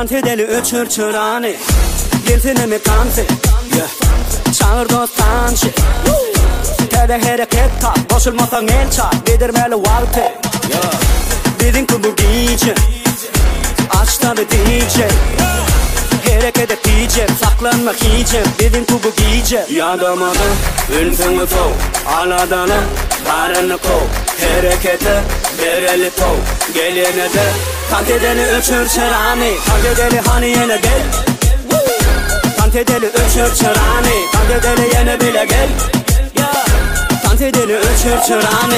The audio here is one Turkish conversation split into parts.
Tantedeli öçür çırani Geltine mi kanti Çağır dostançı Tede hareket tak Boşulmasan el çak Bedirmeli valti Dedin ki bu giyce Aç tabi DJ Hareket et diyeceğim Saklanmak yiyeceğim Dedin ki bu giyce Yadamadım Ünfünü tov Aladanım Barını kov Harekete Bereli tov Gelene de Tantedeli öçür çırani Tantedeli hani yine gel Tantedeli öçür çırani Tantedeli yine bile gel Tantedeli öçür çırani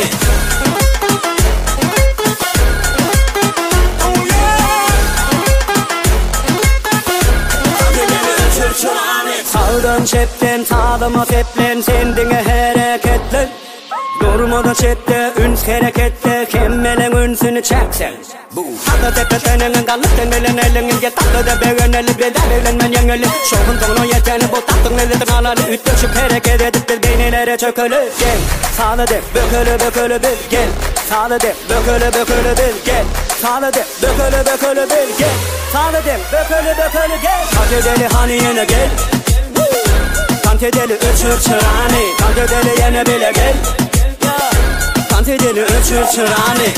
Sağdan çepten sağdama teplen Sendine hareketlen Durmadan çepte üns hareketle Kemmelen ünsünü çeksen Hatta tepetenin kalıkten elin elin Yetaklı da beğeneli bedelelen yengeli Şokun tonu yeteni bu taktın elin alalı Ütleşip hareket edip bir beynilere çökülü Gel sağlı de bökülü bökülü bil Gel sağlı de bökülü bökülü bil Gel sağlı de bökülü bökülü bil Gel sağlı de bökülü bökülü gel Tantedeli hani yine gel Tantedeli öçür çırani Tantedeli yine bile gel Tantedeli öçür çırani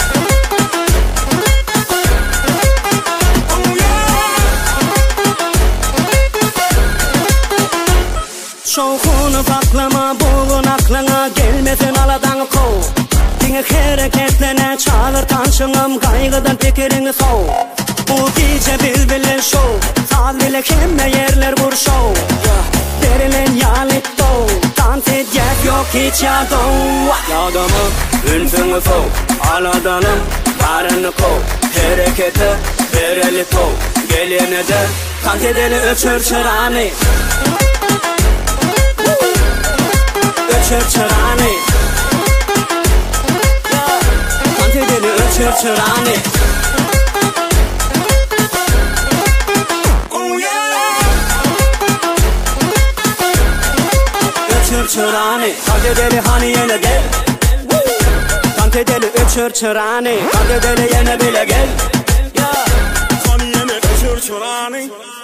Şokunu paklama buğun aklına Gelmesin aladan kov Dine hareketlene çağır tanşınım Kaygıdan fikirini sov Bu gece bilbilin şov Sağ bile kemme yerler vur şov Verilen yalit doğ Dans edecek yok hiç yadım Yadamım ünfünü fov Aladanım barını kov Harekete bereli tov Gelene de Tantedeli öçür çırani Öçür çırani Tantedeli öçür çırani Öçür çırani Tantedeli hani yine gel Tantedeli öçür çırani Tantedeli yine bile gel Hani yine öçür çırani